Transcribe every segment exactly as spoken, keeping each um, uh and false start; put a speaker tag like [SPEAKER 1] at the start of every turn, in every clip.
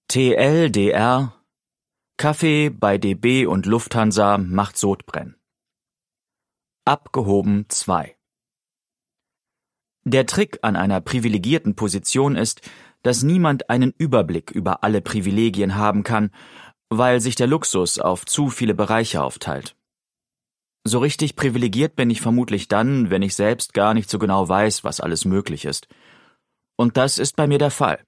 [SPEAKER 1] T L D R Kaffee bei D B und Lufthansa macht Sodbrennen. Abgehoben zwei. Der Trick an einer privilegierten Position ist, dass niemand einen Überblick über alle Privilegien haben kann, weil sich der Luxus auf zu viele Bereiche aufteilt. So richtig privilegiert bin ich vermutlich dann, wenn ich selbst gar nicht so genau weiß, was alles möglich ist. Und das ist bei mir der Fall.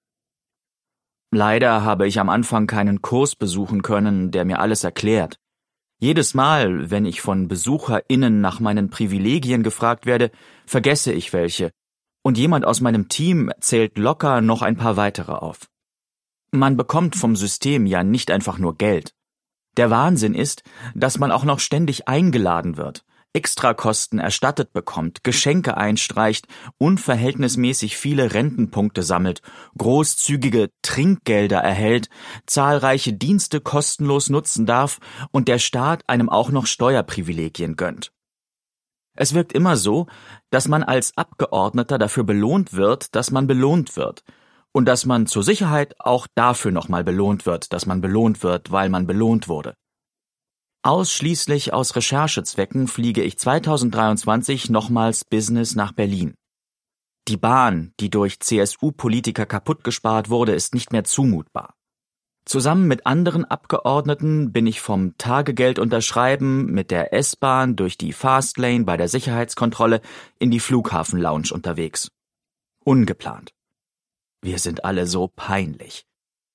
[SPEAKER 1] Leider habe ich am Anfang keinen Kurs besuchen können, der mir alles erklärt. Jedes Mal, wenn ich von BesucherInnen nach meinen Privilegien gefragt werde, vergesse ich welche, und jemand aus meinem Team zählt locker noch ein paar weitere auf. Man bekommt vom System ja nicht einfach nur Geld. Der Wahnsinn ist, dass man auch noch ständig eingeladen wird, Extrakosten erstattet bekommt, Geschenke einstreicht, unverhältnismäßig viele Rentenpunkte sammelt, großzügige Trinkgelder erhält, zahlreiche Dienste kostenlos nutzen darf und der Staat einem auch noch Steuerprivilegien gönnt. Es wirkt immer so, dass man als Abgeordneter dafür belohnt wird, dass man belohnt wird und dass man zur Sicherheit auch dafür nochmal belohnt wird, dass man belohnt wird, weil man belohnt wurde. Ausschließlich aus Recherchezwecken fliege ich zweitausenddreiundzwanzig nochmals Business nach Berlin. Die Bahn, die durch C S U-Politiker kaputtgespart wurde, ist nicht mehr zumutbar. Zusammen mit anderen Abgeordneten bin ich vom Tagegeld unterschreiben mit der S-Bahn durch die Fastlane bei der Sicherheitskontrolle in die Flughafenlounge unterwegs. Ungeplant. Wir sind alle so peinlich.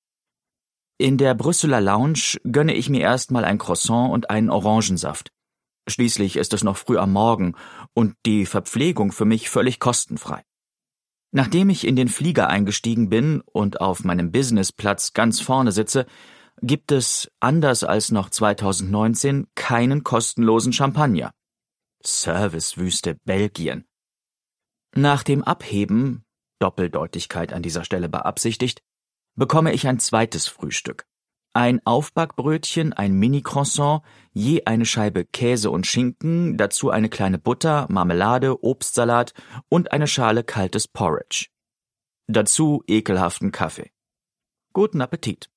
[SPEAKER 1] In der Brüsseler Lounge gönne ich mir erstmal ein Croissant und einen Orangensaft. Schließlich ist es noch früh am Morgen und die Verpflegung für mich völlig kostenfrei. Nachdem ich in den Flieger eingestiegen bin und auf meinem Businessplatz ganz vorne sitze, gibt es, anders als noch zweitausendneunzehn, keinen kostenlosen Champagner. Servicewüste Belgien. Nach dem Abheben, Doppeldeutigkeit an dieser Stelle beabsichtigt, bekomme ich ein zweites Frühstück. Ein Aufbackbrötchen, ein Mini-Croissant, je eine Scheibe Käse und Schinken, dazu eine kleine Butter, Marmelade, Obstsalat und eine Schale kaltes Porridge. Dazu ekelhaften Kaffee. Guten Appetit.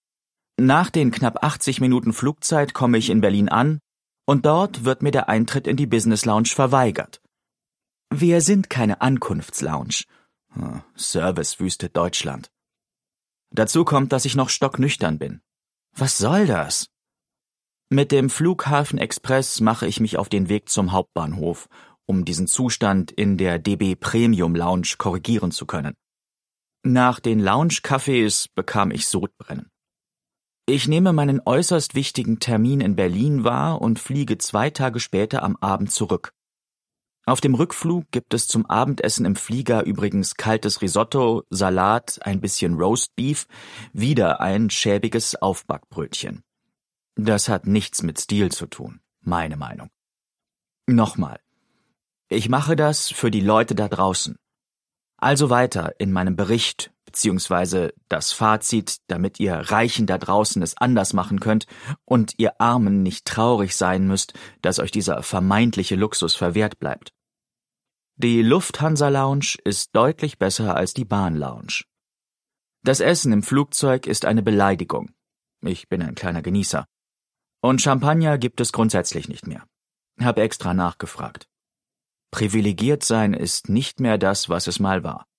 [SPEAKER 1] Nach den knapp achtzig Minuten Flugzeit komme ich in Berlin an und dort wird mir der Eintritt in die Business Lounge verweigert. Wir sind keine Ankunftslounge. Servicewüste Deutschland. Dazu kommt, dass ich noch stocknüchtern bin. Was soll das? Mit dem Flughafen-Express mache ich mich auf den Weg zum Hauptbahnhof, um diesen Zustand in der D B Premium Lounge korrigieren zu können. Nach den Lounge-Cafés bekam ich Sodbrennen. Ich nehme meinen äußerst wichtigen Termin in Berlin wahr und fliege zwei Tage später am Abend zurück. Auf dem Rückflug gibt es zum Abendessen im Flieger übrigens kaltes Risotto, Salat, ein bisschen Roastbeef, wieder ein schäbiges Aufbackbrötchen. Das hat nichts mit Stil zu tun, meine Meinung. Nochmal. Ich mache das für die Leute da draußen. Also weiter in meinem Bericht, beziehungsweise das Fazit, damit ihr Reichen da draußen es anders machen könnt und ihr Armen nicht traurig sein müsst, dass euch dieser vermeintliche Luxus verwehrt bleibt. Die Lufthansa-Lounge ist deutlich besser als die Bahn-Lounge. Das Essen im Flugzeug ist eine Beleidigung. Ich bin ein kleiner Genießer. Und Champagner gibt es grundsätzlich nicht mehr. Hab extra nachgefragt. Privilegiert sein ist nicht mehr das, was es mal war.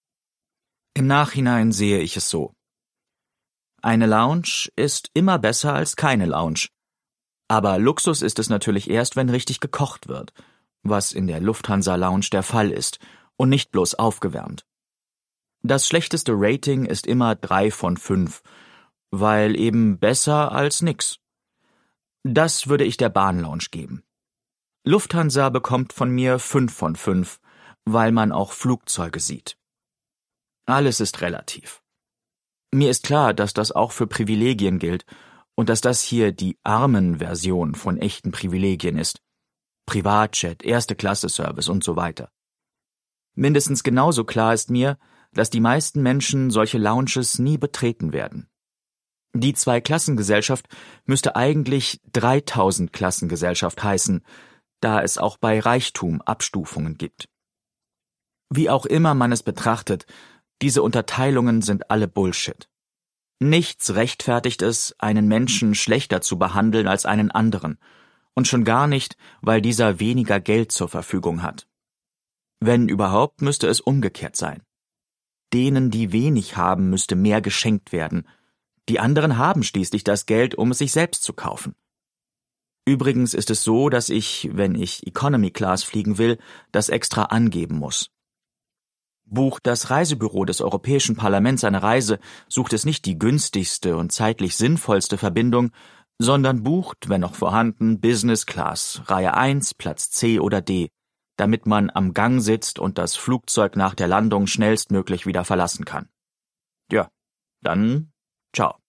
[SPEAKER 1] Im Nachhinein sehe ich es so. Eine Lounge ist immer besser als keine Lounge. Aber Luxus ist es natürlich erst, wenn richtig gekocht wird, was in der Lufthansa-Lounge der Fall ist und nicht bloß aufgewärmt. Das schlechteste Rating ist immer drei von fünf, weil eben besser als nix. Das würde ich der Bahn-Lounge geben. Lufthansa bekommt von mir fünf von fünf, weil man auch Flugzeuge sieht. Alles ist relativ. Mir ist klar, dass das auch für Privilegien gilt und dass das hier die armen Version von echten Privilegien ist. Privatjet, Erste-Klasse-Service und so weiter. Mindestens genauso klar ist mir, dass die meisten Menschen solche Lounges nie betreten werden. Die Zweiklassengesellschaft müsste eigentlich dreitausend-Klassengesellschaft heißen, da es auch bei Reichtum Abstufungen gibt. Wie auch immer man es betrachtet, diese Unterteilungen sind alle Bullshit. Nichts rechtfertigt es, einen Menschen schlechter zu behandeln als einen anderen, und schon gar nicht, weil dieser weniger Geld zur Verfügung hat. Wenn überhaupt, müsste es umgekehrt sein. Denen, die wenig haben, müsste mehr geschenkt werden. Die anderen haben schließlich das Geld, um es sich selbst zu kaufen. Übrigens ist es so, dass ich, wenn ich Economy Class fliegen will, das extra angeben muss. Bucht das Reisebüro des Europäischen Parlaments eine Reise, sucht es nicht die günstigste und zeitlich sinnvollste Verbindung, sondern bucht, wenn noch vorhanden, Business Class, Reihe eins, Platz C oder D, damit man am Gang sitzt und das Flugzeug nach der Landung schnellstmöglich wieder verlassen kann. Ja, dann ciao.